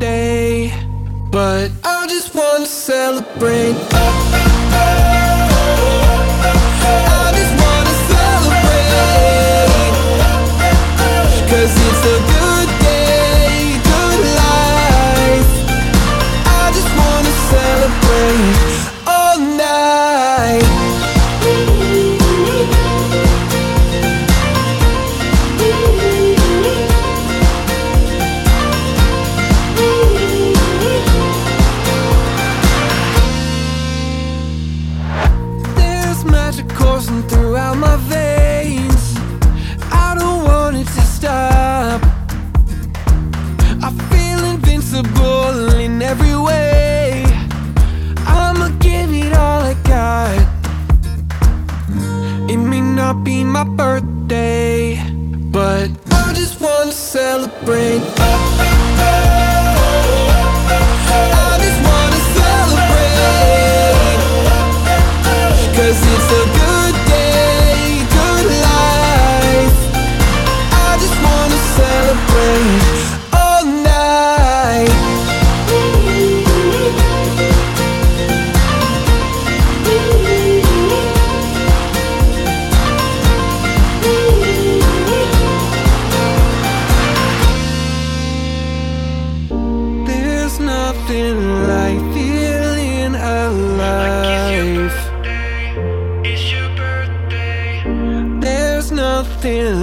birthday, but I just wanna celebrate. I just wanna celebrate, 'cause it's a good day, good life. I just wanna celebrate all night. There's magic coursing throughout my veins. I don't want it to stop. I feel invincible in every way. I'ma give it all I got. It may not be my birthday, but I just wanna celebrate. I just wanna celebrate, 'cause it's a good day, good life. I just wanna celebrate all night. There's nothing like feeling alive. It's your birthday. There's nothing